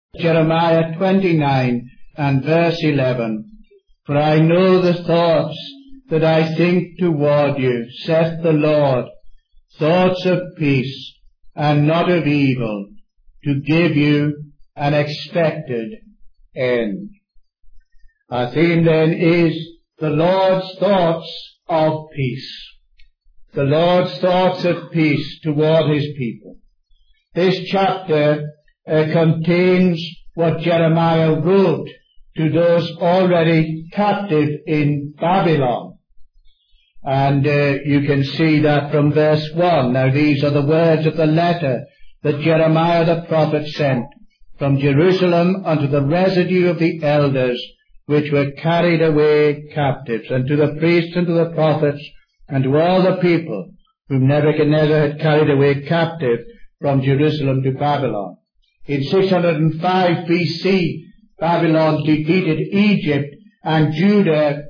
Jeremiah 29 and verse 11. For I know the thoughts that I think toward you, saith the Lord, thoughts of peace and not of evil, to give you an expected end. Our theme then is the Lord's thoughts of peace. The Lord's thoughts of peace toward his people. This chapter contains what Jeremiah wrote to those already captive in Babylon. And you can see that from verse 1. Now these are the words of the letter that Jeremiah the prophet sent from Jerusalem unto the residue of the elders which were carried away captives, and to the priests and to the prophets, and to all the people whom Nebuchadnezzar had carried away captive from Jerusalem to Babylon. In 605 BC, Babylon defeated Egypt, and Judah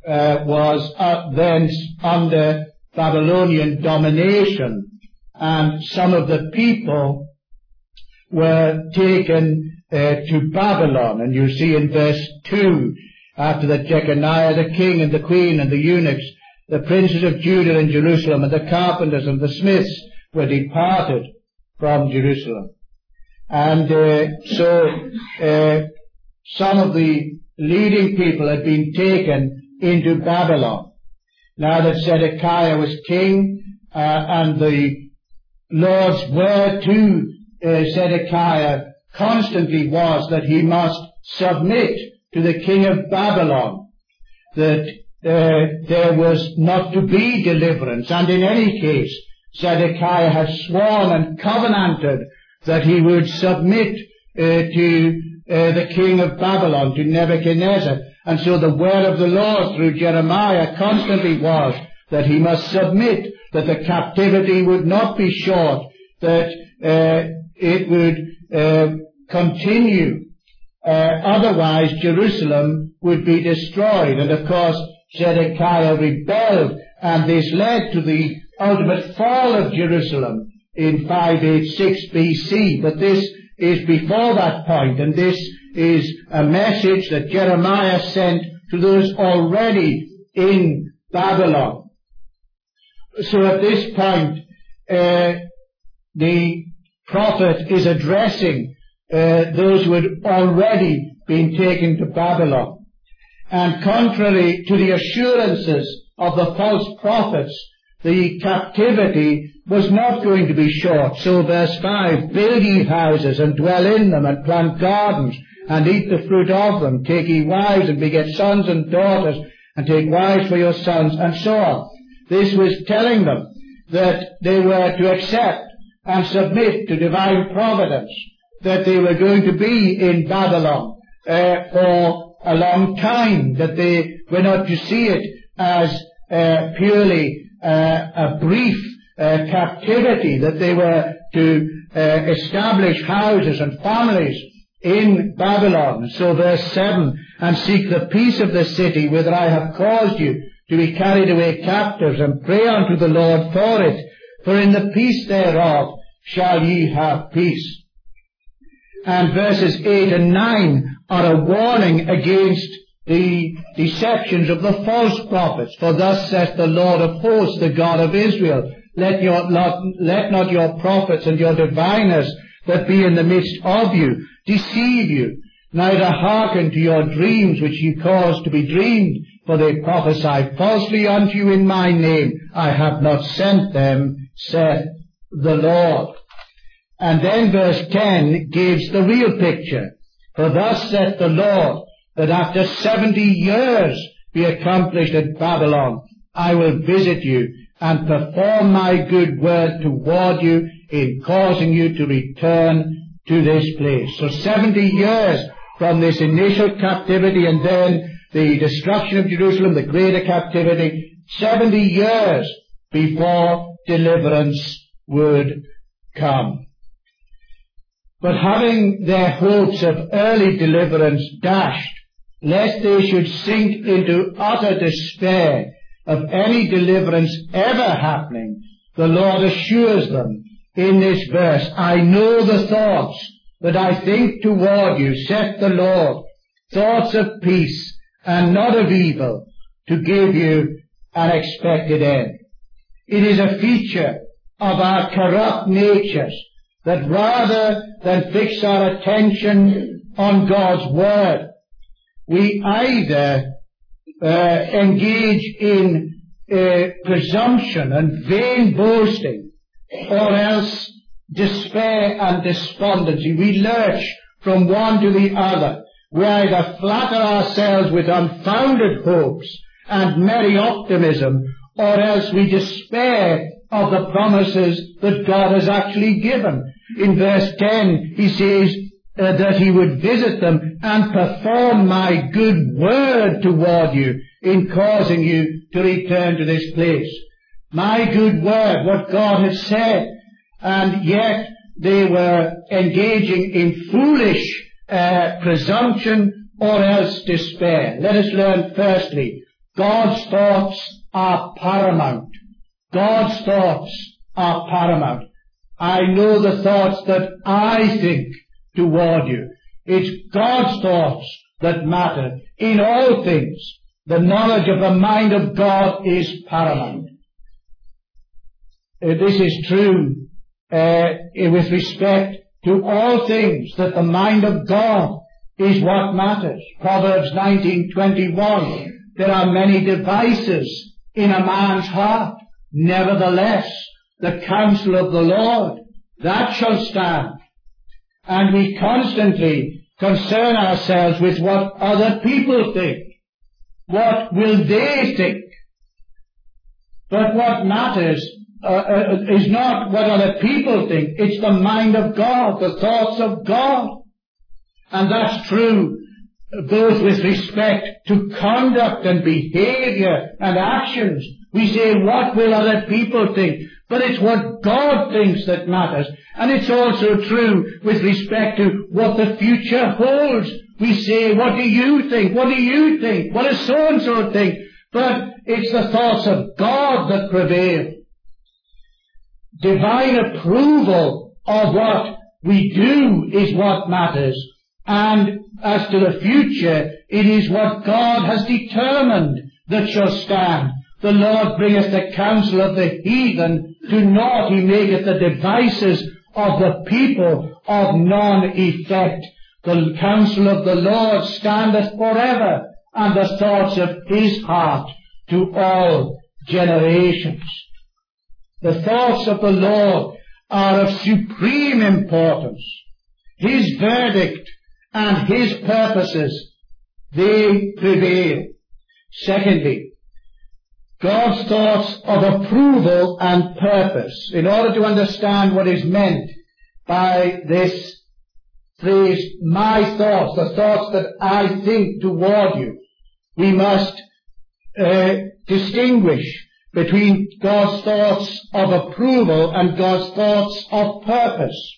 was then under Babylonian domination, and some of the people were taken to Babylon. And you see in verse 2, after that Jeconiah the king and the queen and the eunuchs, the princes of Judah and Jerusalem, and the carpenters and the smiths were departed from Jerusalem. And so some of the leading people had been taken into Babylon. Now that Zedekiah was king, and the Lord's word to Zedekiah constantly was that he must submit to the king of Babylon, that there was not to be deliverance. And in any case, Zedekiah had sworn and covenanted that he would submit to the king of Babylon, to Nebuchadnezzar. And so the word of the Lord through Jeremiah constantly was that he must submit, that the captivity would not be short, that it would continue. Otherwise Jerusalem would be destroyed. And of course Zedekiah rebelled, and this led to the ultimate fall of Jerusalem in 586 BC. But this is before that point, and this is a message that Jeremiah sent to those already in Babylon. So at this point, the prophet is addressing those who had already been taken to Babylon. And contrary to the assurances of the false prophets, the captivity was not going to be short. So verse 5, build ye houses, and dwell in them, and plant gardens, and eat the fruit of them. Take ye wives, and beget sons and daughters, and take wives for your sons, and so on. This was telling them that they were to accept and submit to divine providence, that they were going to be in Babylon for a long time, that they were not to see it as purely a brief captivity, that they were to establish houses and families in Babylon. So verse 7, and seek the peace of the city whither I have caused you to be carried away captives, and pray unto the Lord for it, for in the peace thereof shall ye have peace. And verses 8 and 9 are a warning against the deceptions of the false prophets. For thus saith the Lord of hosts, the God of Israel, let not your prophets and your diviners that be in the midst of you deceive you, neither hearken to your dreams which ye cause to be dreamed, for they prophesy falsely unto you in my name. I have not sent them, saith the Lord. And then verse 10 gives the real picture. For thus saith the Lord, that after 70 years be accomplished at Babylon, I will visit you and perform my good word toward you in causing you to return to this place. So 70 years from this initial captivity, and then the destruction of Jerusalem, the greater captivity, 70 years before deliverance would come. But having their hopes of early deliverance dashed, lest they should sink into utter despair of any deliverance ever happening, the Lord assures them in this verse, I know the thoughts that I think toward you, saith the Lord, thoughts of peace and not of evil, to give you an expected end. It is a feature of our corrupt natures that rather than fix our attention on God's Word, we either engage in presumption and vain boasting, or else despair and despondency. We lurch from one to the other. We either flatter ourselves with unfounded hopes and merry optimism, or else we despair of the promises that God has actually given. In verse 10, he says that he would visit them and perform my good word toward you in causing you to return to this place. My good word, what God has said. And yet they were engaging in foolish presumption or else despair. Let us learn firstly, God's thoughts are paramount. God's thoughts are paramount. I know the thoughts that I think toward you. It's God's thoughts that matter. In all things, the knowledge of the mind of God is paramount. This is true with respect to all things, that the mind of God is what matters. Proverbs 19:21. There are many devices in a man's heart. Nevertheless, the counsel of the Lord, that shall stand. And we constantly concern ourselves with what other people think. What will they think? But what matters is not what other people think. It's the mind of God, the thoughts of God. And that's true both with respect to conduct and behavior and actions. We say, what will other people think? But it's what God thinks that matters. And it's also true with respect to what the future holds. We say, what do you think? What do you think? What does so-and-so think? But it's the thoughts of God that prevail. Divine approval of what we do is what matters. And as to the future, it is what God has determined that shall stand. The Lord bringeth the counsel of the heathen to naught. He maketh the devices of the people of none effect. The counsel of the Lord standeth forever, and the thoughts of his heart to all generations. The thoughts of the Lord are of supreme importance. His verdict and his purposes, they prevail. Secondly, God's thoughts of approval and purpose. In order to understand what is meant by this phrase, my thoughts, the thoughts that I think toward you, we must distinguish between God's thoughts of approval and God's thoughts of purpose.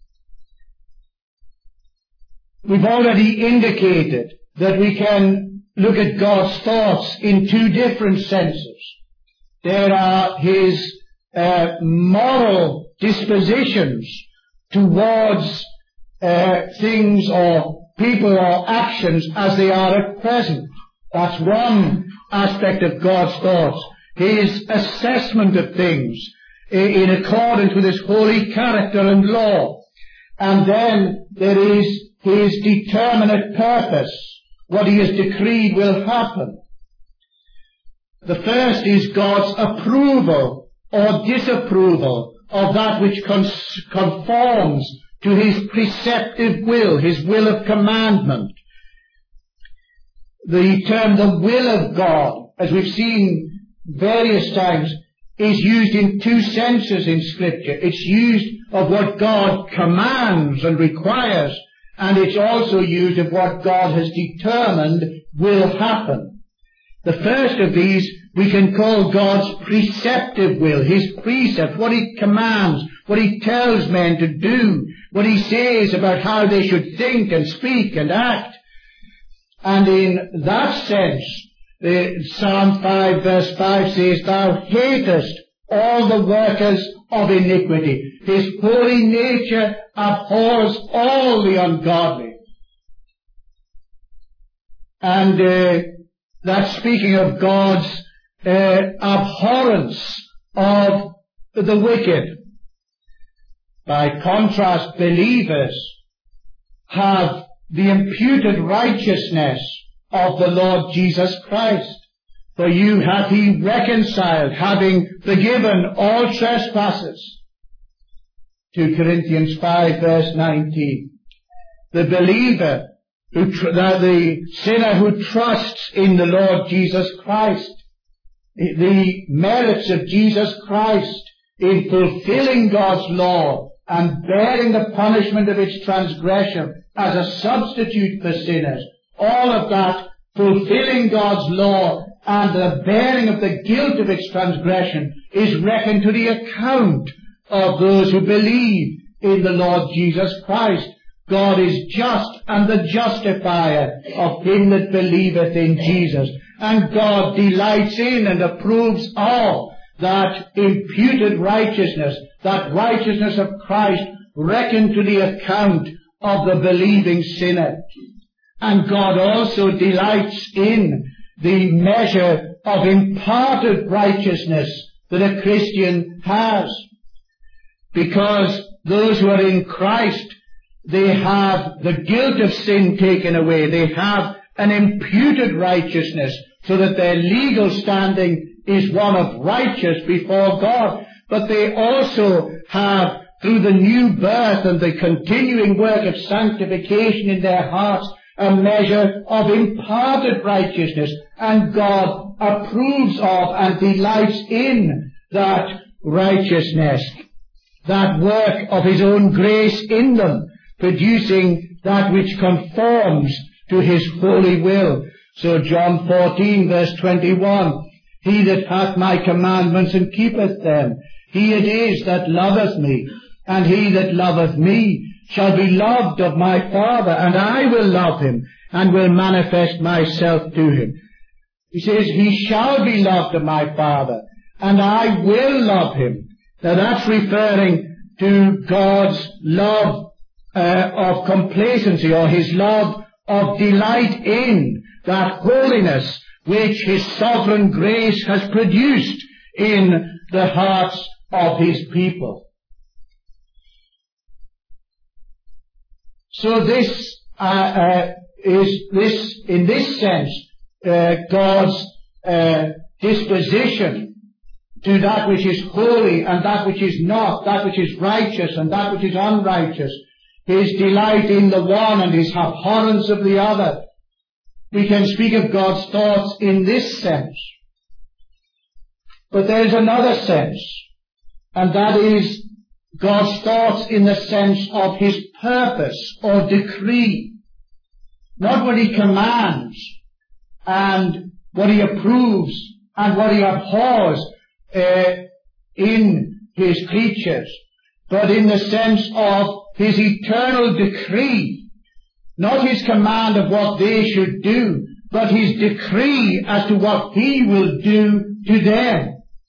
We've already indicated that we can look at God's thoughts in two different senses. There are his moral dispositions towards things or people or actions as they are at present. That's one aspect of God's thoughts. His assessment of things in accordance with his holy character and law. And then there is his determinate purpose, what he has decreed will happen. The first is God's approval or disapproval of that which conforms to his preceptive will, his will of commandment. The term the will of God, as we've seen various times, is used in two senses in Scripture. It's used of what God commands and requires, and it's also used of what God has determined will happen. The first of these we can call God's preceptive will, his precept, what he commands, what he tells men to do, what he says about how they should think and speak and act. And in that sense, Psalm 5 verse 5 says, thou hatest all the workers of iniquity. His holy nature abhors all the ungodly. And that's speaking of God's abhorrence of the wicked. By contrast, believers have the imputed righteousness of the Lord Jesus Christ. For you hath he reconciled, having forgiven all trespasses. 2 Corinthians 5 verse 19. The believer, the sinner who trusts in the Lord Jesus Christ, the merits of Jesus Christ in fulfilling God's law and bearing the punishment of its transgression as a substitute for sinners, all of that fulfilling God's law and the bearing of the guilt of its transgression is reckoned to the account of those who believe in the Lord Jesus Christ. God is just and the justifier of him that believeth in Jesus. And God delights in and approves of that imputed righteousness, that righteousness of Christ reckoned to the account of the believing sinner. And God also delights in the measure of imparted righteousness that a Christian has. Because those who are in Christ, they have the guilt of sin taken away. They have an imputed righteousness so that their legal standing is one of righteous before God. But they also have, through the new birth and the continuing work of sanctification in their hearts, a measure of imparted righteousness. And God approves of and delights in that righteousness, that work of his own grace in them, producing that which conforms to his holy will. So John 14 verse 21, he that hath my commandments and keepeth them, he it is that loveth me, and he that loveth me shall be loved of my Father, and I will love him, and will manifest myself to him. He says, he shall be loved of my Father, and I will love him. Now that's referring to God's love of complacency, or his love of delight in that holiness which his sovereign grace has produced in the hearts of his people. So this is in this sense, God's disposition to that which is holy and that which is not, that which is righteous and that which is unrighteous, his delight in the one and his abhorrence of the other. We can speak of God's thoughts in this sense. But there is another sense, and that is God's thoughts in the sense of his purpose or decree. Not what he commands and what he approves and what he abhors in his creatures, but in the sense of his eternal decree. Not his command of what they should do, but his decree as to what he will do to them.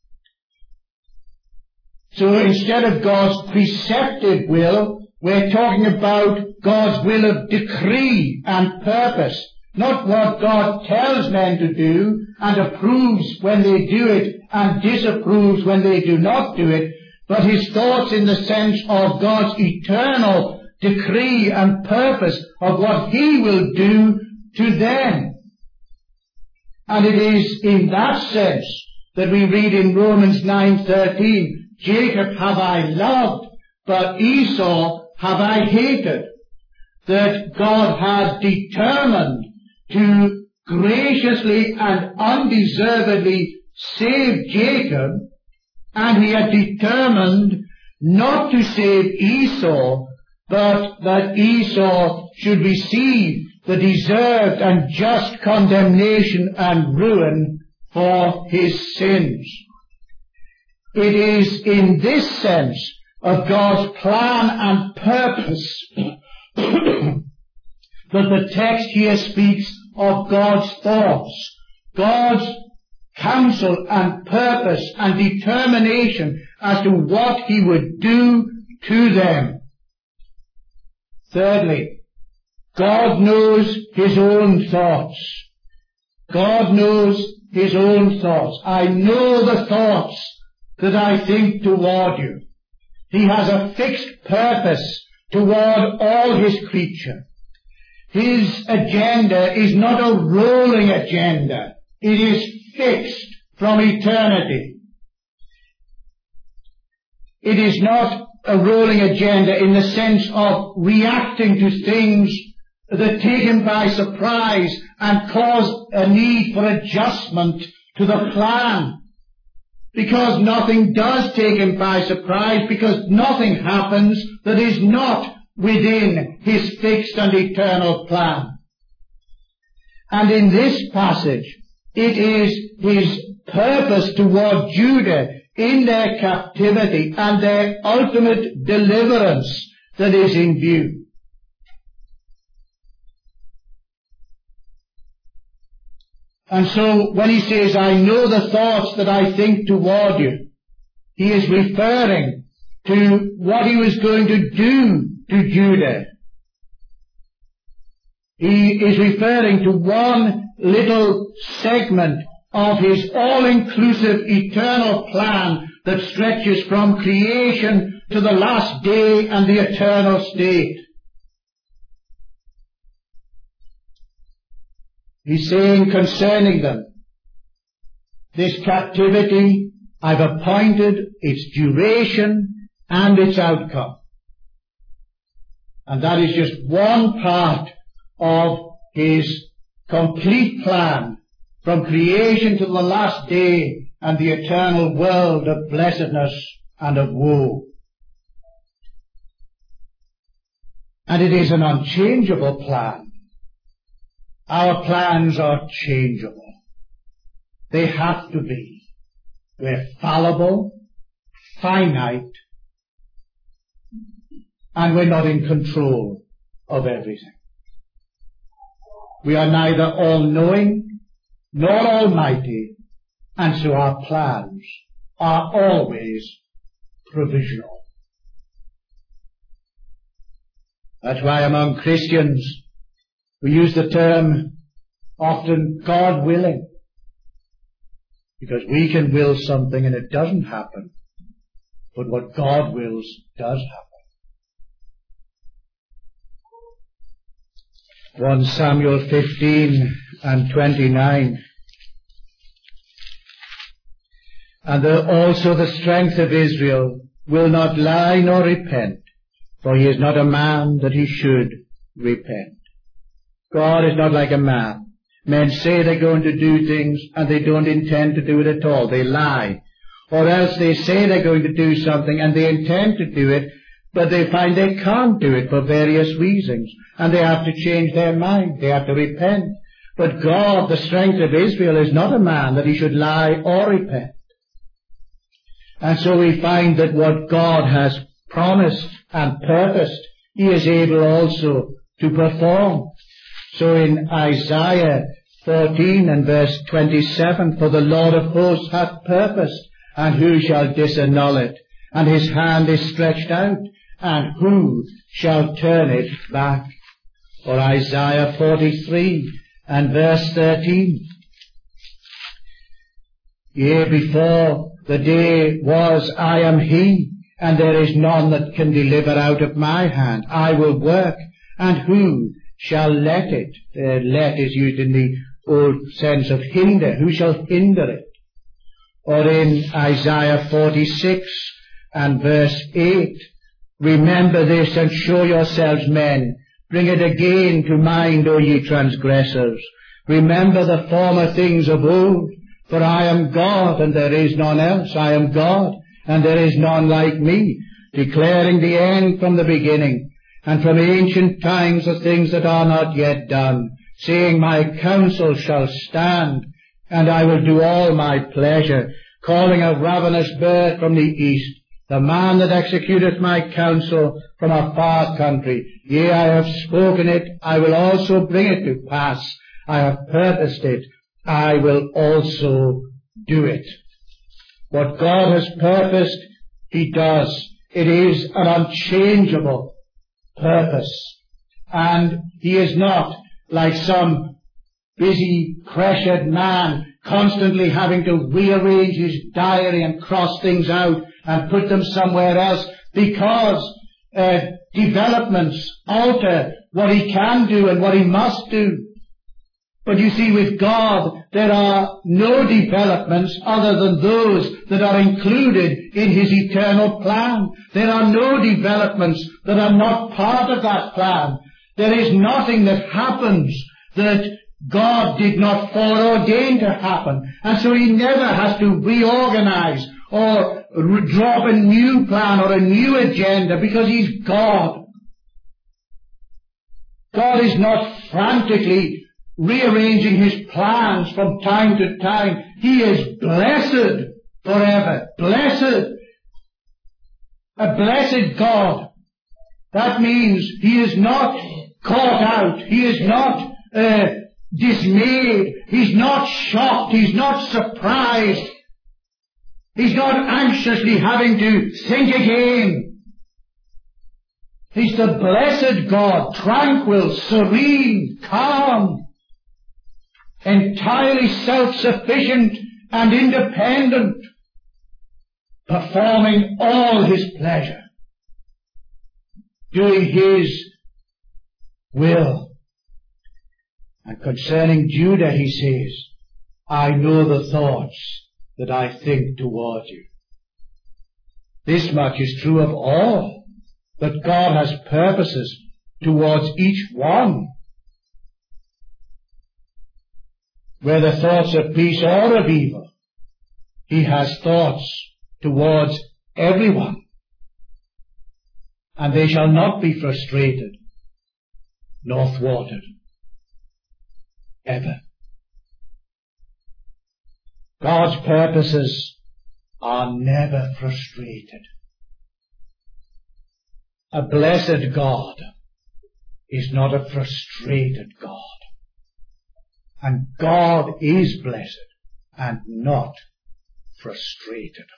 So instead of God's preceptive will, we're talking about God's will of decree and purpose. Not what God tells men to do and approves when they do it and disapproves when they do not do it, but his thoughts in the sense of God's eternal decree and purpose of what he will do to them. And it is in that sense that we read in Romans 9:13, Jacob have I loved, but Esau have I hated. That God had determined to graciously and undeservedly save Jacob, and he had determined not to save Esau, but that Esau should receive the deserved and just condemnation and ruin for his sins. It is in this sense of God's plan and purpose that the text here speaks of God's thoughts, God's counsel and purpose and determination as to what he would do to them. Thirdly, God knows his own thoughts. God knows his own thoughts. I know the thoughts that I think toward you. He has a fixed purpose toward all his creature. His agenda is not a rolling agenda. It is fixed from eternity. It is not a rolling agenda in the sense of reacting to things that take him by surprise and cause a need for adjustment to the plan. Because nothing does take him by surprise, because nothing happens that is not within his fixed and eternal plan. And in this passage, it is his purpose toward Judah in their captivity and their ultimate deliverance that is in view. And so when he says, I know the thoughts that I think toward you, he is referring to what he was going to do to Judah. He is referring to one little segment of his all-inclusive eternal plan that stretches from creation to the last day and the eternal state. He's saying concerning them, this captivity, I've appointed its duration and its outcome. And that is just one part of his complete plan from creation to the last day and the eternal world of blessedness and of woe. And it is an unchangeable plan. Our plans are changeable. They have to be. We're fallible, finite, and we're not in control of everything. We are neither all-knowing nor almighty, and so our plans are always provisional. That's why among Christians we use the term often God willing, because we can will something and it doesn't happen, but what God wills does happen. 1 Samuel 15 and 29. And also the strength of Israel will not lie nor repent, for he is not a man that he should repent. God is not like a man. Men say they're going to do things and they don't intend to do it at all. They lie. Or else they say they're going to do something and they intend to do it, but they find they can't do it for various reasons. And they have to change their mind. They have to repent. But God, the strength of Israel, is not a man that he should lie or repent. And so we find that what God has promised and purposed, he is able also to perform. So in Isaiah 14 and verse 27, for the Lord of hosts hath purposed, and who shall disannul it? And his hand is stretched out, and who shall turn it back? Or Isaiah 43 and verse 13, yea, before the day was, I am he, and there is none that can deliver out of my hand. I will work, and who shall let it? Let is used in the old sense of hinder. Who shall hinder it? Or in Isaiah 46 and verse 8, remember this and show yourselves men. Bring it again to mind, O ye transgressors. Remember the former things of old. For I am God, and there is none else. I am God, and there is none like me, declaring the end from the beginning, and from ancient times the things that are not yet done, saying, my counsel shall stand, and I will do all my pleasure, calling a ravenous bird from the east, the man that executeth my counsel from a far country. Yea, I have spoken it, I will also bring it to pass. I have purposed it, I will also do it. What God has purposed, he does. It is an unchangeable purpose. And he is not like some busy, pressured man constantly having to rearrange his diary and cross things out and put them somewhere else, because developments alter what he can do and what he must do. But you see, with God, there are no developments other than those that are included in his eternal plan. There are no developments that are not part of that plan. There is nothing that happens that God did not foreordain to happen. And so he never has to reorganize or draw up a new plan or a new agenda, because he's God. God is not frantically rearranging his plans from time to time. He is blessed forever. Blessed. A blessed God. That means he is not caught out. He is not dismayed. He's not shocked. He's not surprised. He's not anxiously having to think again. He's the blessed God, tranquil, serene, calm, entirely self-sufficient and independent, performing all his pleasure, doing his will. And concerning Judah, he says, I know the thoughts that I think toward you. This much is true of all, that God has purposes towards each one, whether thoughts of peace or of evil. He has thoughts towards everyone, and they shall not be frustrated nor thwarted, ever. God's purposes are never frustrated. A blessed God is not a frustrated God. And God is blessed and not frustrated.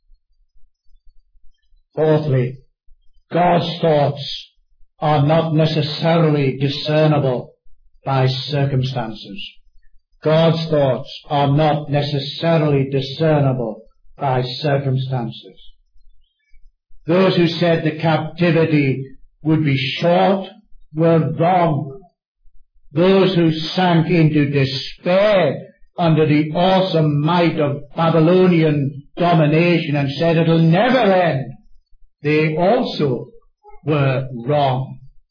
Fourthly, God's thoughts are not necessarily discernible by circumstances. God's thoughts are not necessarily discernible by circumstances. Those who said the captivity would be short were wrong. Those who sank into despair under the awesome might of Babylonian domination and said it'll never end, they also were wrong.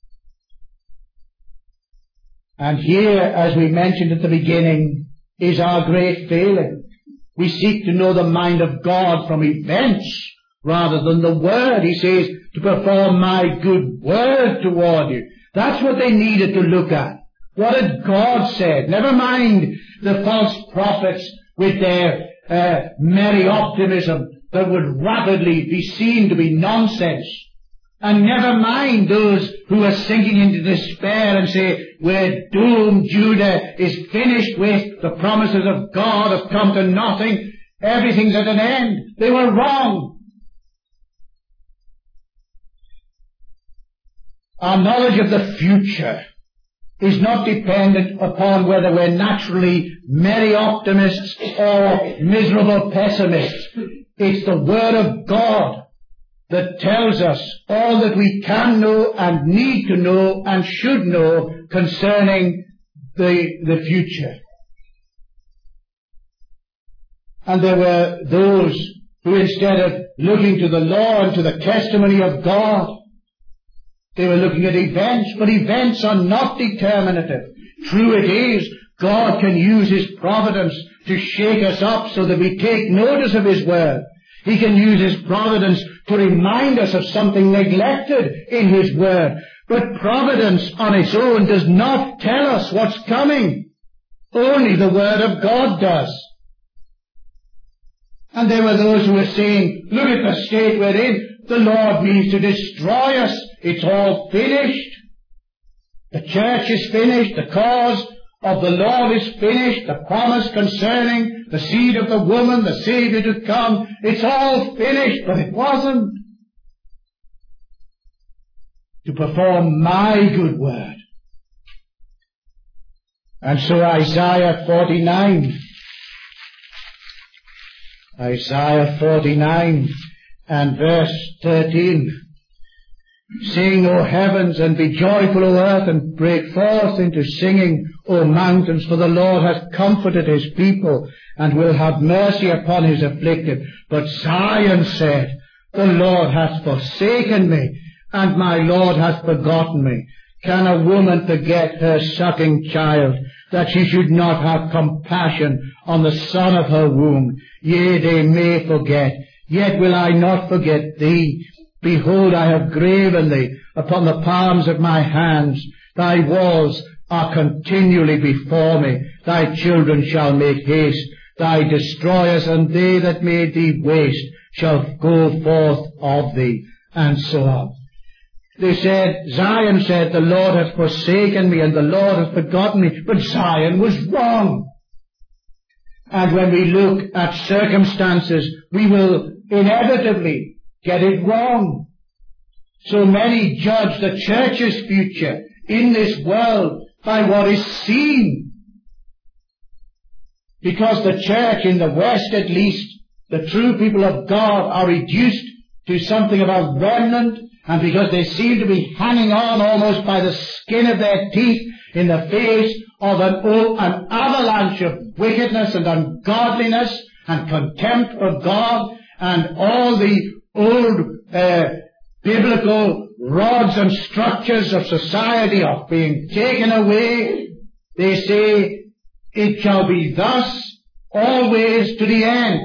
And here, as we mentioned at the beginning, is our great failing. We seek to know the mind of God from events rather than the Word. He says, to perform my good word toward you. That's what they needed to look at. What had God said? Never mind the false prophets with their merry optimism that would rapidly be seen to be nonsense. And never mind those who are sinking into despair and say, we're doomed, Judah is finished with, the promises of God have come to nothing, everything's at an end. They were wrong. Our knowledge of the future is not dependent upon whether we're naturally merry optimists or miserable pessimists. It's the Word of God that tells us all that we can know and need to know and should know concerning the future. And there were those who, instead of looking to the law and to the testimony of God, they were looking at events, but events are not determinative. True it is, God can use His providence to shake us up so that we take notice of His Word. He can use His providence to remind us of something neglected in His Word. But providence on its own does not tell us what's coming. Only the Word of God does. And there were those who were saying, look at the state we're in. The Lord means to destroy us. It's all finished. The church is finished. The cause of the Lord is finished. The promise concerning the seed of the woman, the Savior to come, it's all finished. But it wasn't. to perform my good word. And so Isaiah 49 and verse 13. Sing, O heavens, and be joyful, O earth, and break forth into singing, O mountains, for the Lord hath comforted his people, and will have mercy upon his afflicted. But Zion said, the Lord hath forsaken me, and my Lord hath forgotten me. Can a woman forget her sucking child, that she should not have compassion on the son of her womb? Yea, they may forget, yet will I not forget thee. Behold, I have graven thee upon the palms of my hands. Thy walls are continually before me. Thy children shall make haste. Thy destroyers and they that made thee waste shall go forth of thee. And so on. Zion said, the Lord hath forsaken me and the Lord hath forgotten me. But Zion was wrong. And when we look at circumstances, we will inevitably get it wrong. So many judge the church's future in this world by what is seen. Because the church in the West, at least, the true people of God are reduced to something of a remnant, and because they seem to be hanging on almost by the skin of their teeth in the face of an avalanche of wickedness and ungodliness and contempt for God and all the old biblical rods and structures of society are being taken away. They say, it shall be thus always to the end.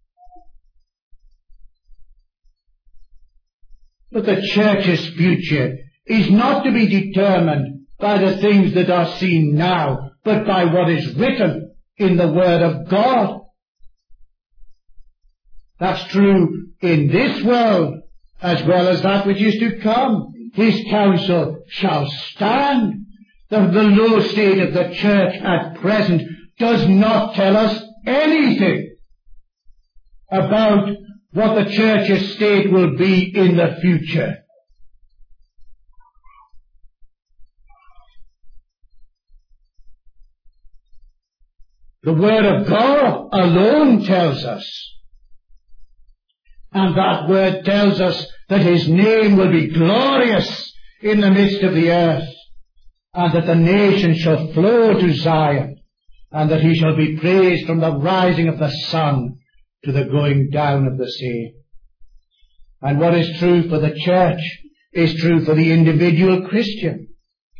But the church's future is not to be determined by the things that are seen now, but by what is written in the Word of God. That's true in this world as well as that which is to come. His counsel shall stand. The low state of the church at present does not tell us anything about what the church's state will be in the future. The Word of God alone tells us. And that Word tells us that His name will be glorious in the midst of the earth, and that the nations shall flow to Zion, and that He shall be praised from the rising of the sun to the going down of the same. And what is true for the church is true for the individual Christian.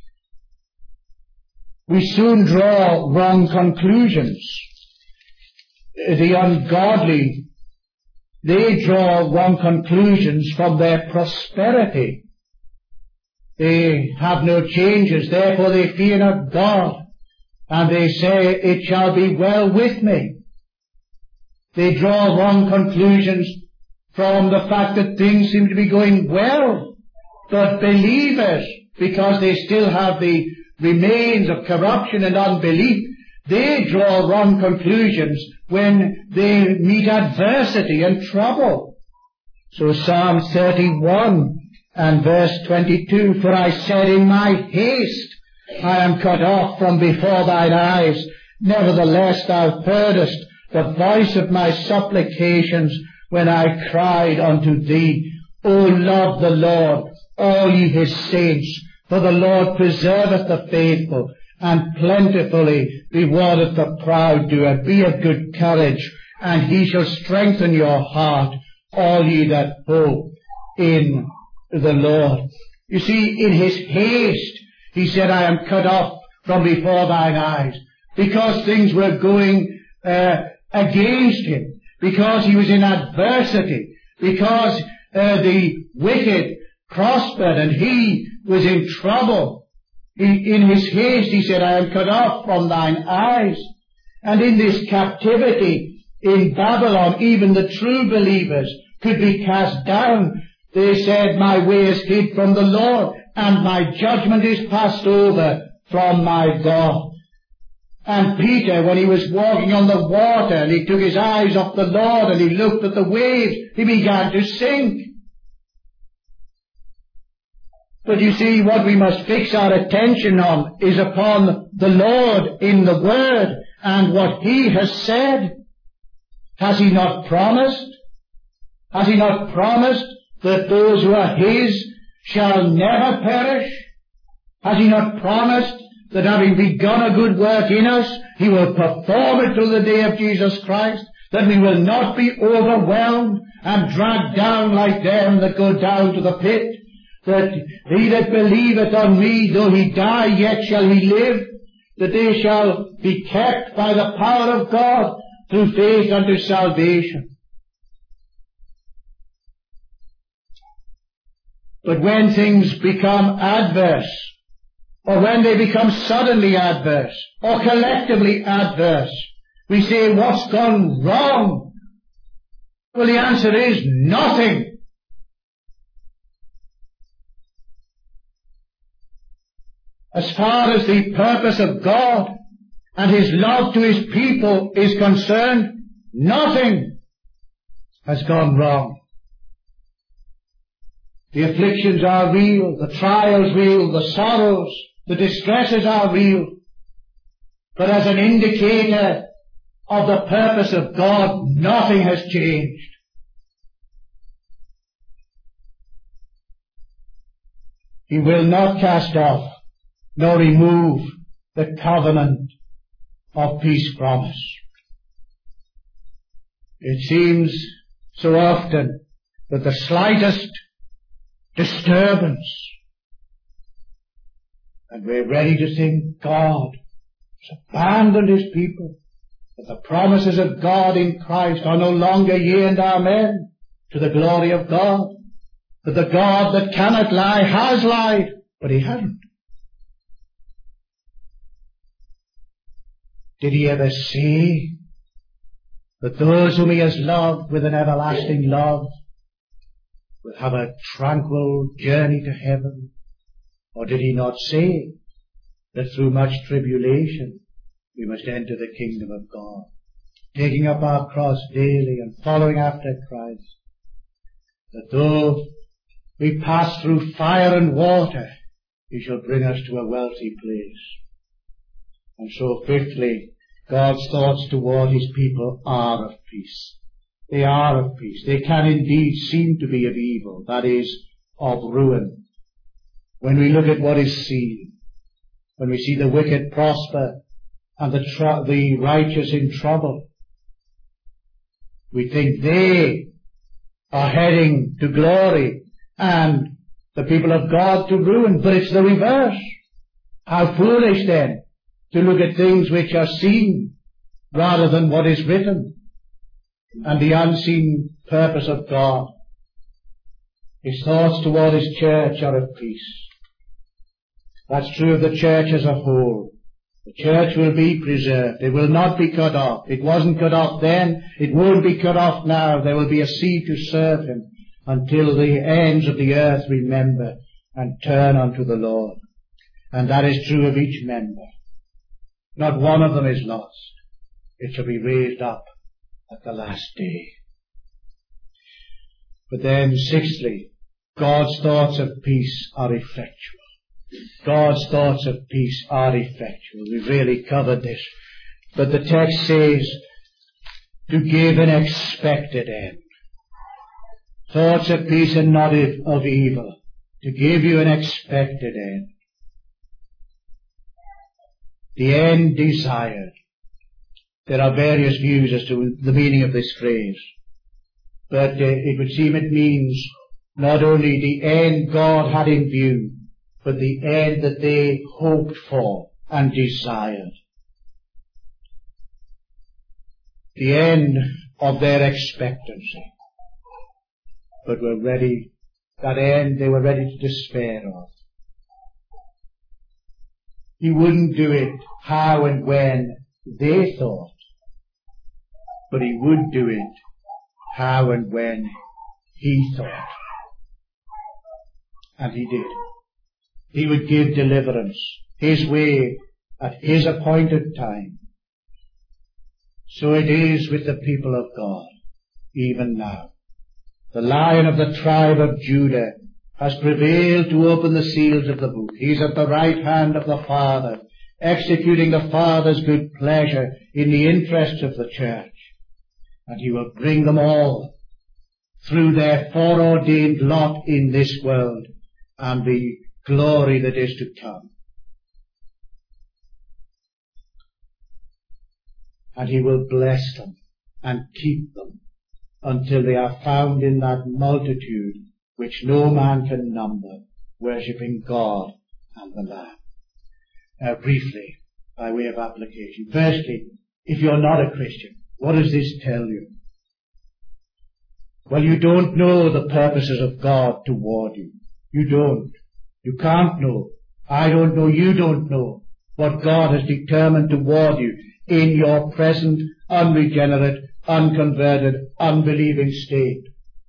We soon draw wrong conclusions. The ungodly, they draw wrong conclusions from their prosperity. They have no changes, therefore they fear not God, and they say, it shall be well with me. They draw wrong conclusions from the fact that things seem to be going well. But believers, because they still have the remains of corruption and unbelief, they draw wrong conclusions when they meet adversity and trouble. So Psalm 31 and verse 22, for I said in my haste, I am cut off from before thine eyes. Nevertheless thou heardest the voice of my supplications when I cried unto thee. O love the Lord, all ye his saints, for the Lord preserveth the faithful, and plentifully rewardeth the proud doer. Be of good courage, and he shall strengthen your heart, all ye that hope in the Lord. You see, in his haste, he said, I am cut off from before thine eyes, because things were going against him, because he was in adversity, because the wicked prospered and he was in trouble. In his haste, he said, I am cut off from thine eyes. And in this captivity in Babylon, even the true believers could be cast down. They said, my way is hid from the Lord, and my judgment is passed over from my God. And Peter, when he was walking on the water, and he took his eyes off the Lord, and he looked at the waves, he began to sink. But you see, what we must fix our attention on is upon the Lord in the Word and what He has said. Has He not promised? Has He not promised that those who are His shall never perish? Has He not promised that having begun a good work in us, He will perform it till the day of Jesus Christ? That we will not be overwhelmed and dragged down like them that go down to the pit? That he that believeth on me, though he die, yet shall he live? That they shall be kept by the power of God through faith unto salvation. But when things become adverse, or when they become suddenly adverse, or collectively adverse, we say, what's gone wrong? Well, the answer is nothing. As far as the purpose of God and His love to His people is concerned, nothing has gone wrong. The afflictions are real, the trials real, the sorrows, the distresses are real. But as an indicator of the purpose of God, nothing has changed. He will not cast off nor remove the covenant of peace promise. It seems so often that the slightest disturbance, and we're ready to think God has abandoned His people, that the promises of God in Christ are no longer yea and amen to the glory of God, that the God that cannot lie has lied, but He hasn't. Did He ever say that those whom He has loved with an everlasting love will have a tranquil journey to heaven? Or did He not say that through much tribulation we must enter the kingdom of God, taking up our cross daily and following after Christ? That though we pass through fire and water, He shall bring us to a wealthy place. And so, fifthly, God's thoughts toward His people are of peace. They are of peace. They can indeed seem to be of evil, that is, of ruin. When we look at what is seen, when we see the wicked prosper and the righteous in trouble, we think they are heading to glory and the people of God to ruin. But it's the reverse. How foolish then to look at things which are seen rather than what is written and the unseen purpose of God. His thoughts toward His church are of peace. That's true of the church as a whole. The church will be preserved. It will not be cut off. It wasn't cut off then. It won't be cut off now. There will be a seed to serve Him until the ends of the earth remember and turn unto the Lord. And that is true of each member. Not one of them is lost. It shall be raised up at the last day. But then, sixthly, God's thoughts of peace are effectual. God's thoughts of peace are effectual. We've really covered this. But the text says, to give an expected end. Thoughts of peace and not of evil. To give you an expected end. The end desired. There are various views as to the meaning of this phrase. But it would seem it means not only the end God had in view, but the end that they hoped for and desired. The end of their expectancy. But were ready, that end they were ready to despair of. He wouldn't do it how and when they thought, but He would do it how and when He thought. And He did. He would give deliverance His way at His appointed time. So it is with the people of God, even now. The Lion of the tribe of Judah has prevailed to open the seals of the book. He's at the right hand of the Father, executing the Father's good pleasure in the interests of the church. And he will bring them all through their foreordained lot in this world and the glory that is to come. And he will bless them and keep them until they are found in that multitude which no man can number, worshipping God and the Lamb. Briefly, by way of application. Firstly, if you're not a Christian, what does this tell you? Well, you don't know the purposes of God toward you. You don't. You can't know. I don't know. You don't know what God has determined toward you in your present unregenerate, unconverted, unbelieving state.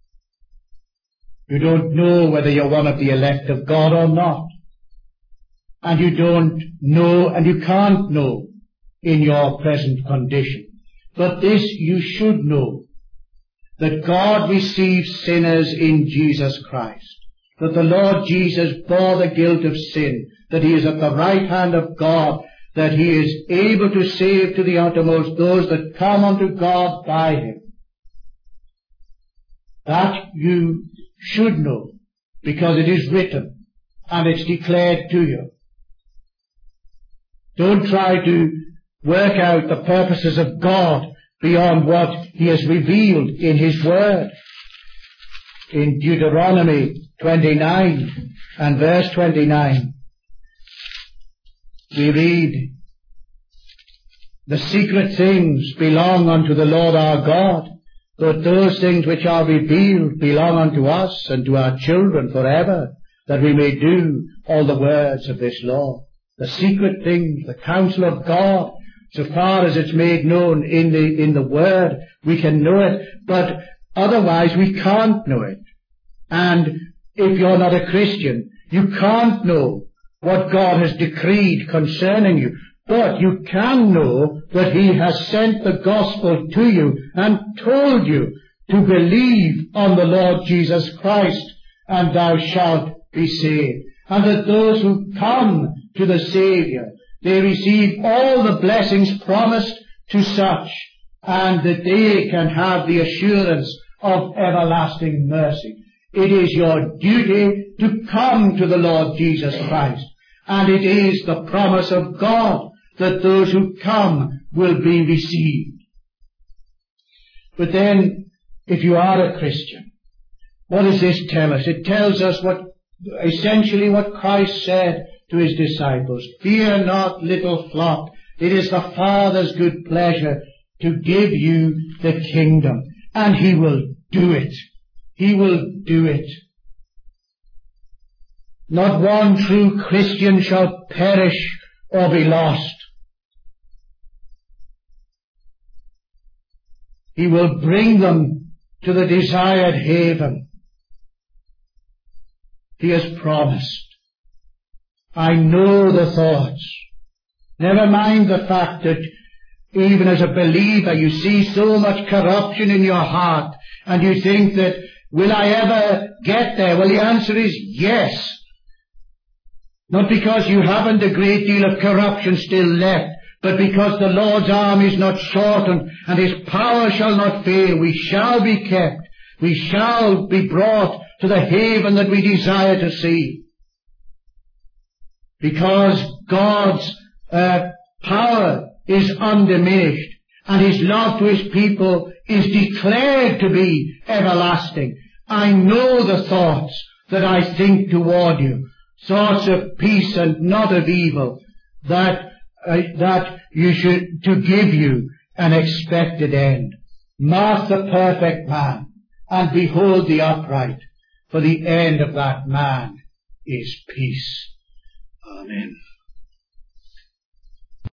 You don't know whether you're one of the elect of God or not. And you don't know and you can't know in your present condition. But this you should know, that God receives sinners in Jesus Christ, that the Lord Jesus bore the guilt of sin, that he is at the right hand of God, that he is able to save to the uttermost those that come unto God by him. That you should know, because it is written and it's declared to you. Don't try to work out the purposes of God beyond what he has revealed in his word. In Deuteronomy 29 and verse 29, we read, "The secret things belong unto the Lord our God, but those things which are revealed belong unto us and to our children forever, that we may do all the words of this law." The secret things, the counsel of God, so far as it's made known in the Word, we can know it, but otherwise we can't know it. And if you're not a Christian, you can't know what God has decreed concerning you, but you can know that he has sent the gospel to you and told you to believe on the Lord Jesus Christ, and thou shalt be saved. And that those who come to the Saviour, they receive all the blessings promised to such, and that they can have the assurance of everlasting mercy. It is your duty to come to the Lord Jesus Christ, and it is the promise of God that those who come will be received. But then, if you are a Christian, what does this tell us? It tells us essentially what Christ said to his disciples. "Fear not, little flock, it is the Father's good pleasure to give you the kingdom." And he will do it. He will do it. Not one true Christian shall perish or be lost. He will bring them to the desired haven. He has promised. I know the thoughts. Never mind the fact that even as a believer you see so much corruption in your heart and you think that, will I ever get there? Well, the answer is yes. Not because you haven't a great deal of corruption still left, but because the Lord's arm is not shortened and his power shall not fail. We shall be kept. We shall be brought to the haven that we desire to see. Because God's power is undiminished and his love to his people is declared to be everlasting. I know the thoughts that I think toward you, thoughts of peace and not of evil, that you should, to give you an expected end. Mark the perfect man and behold the upright, for the end of that man is peace. Amen.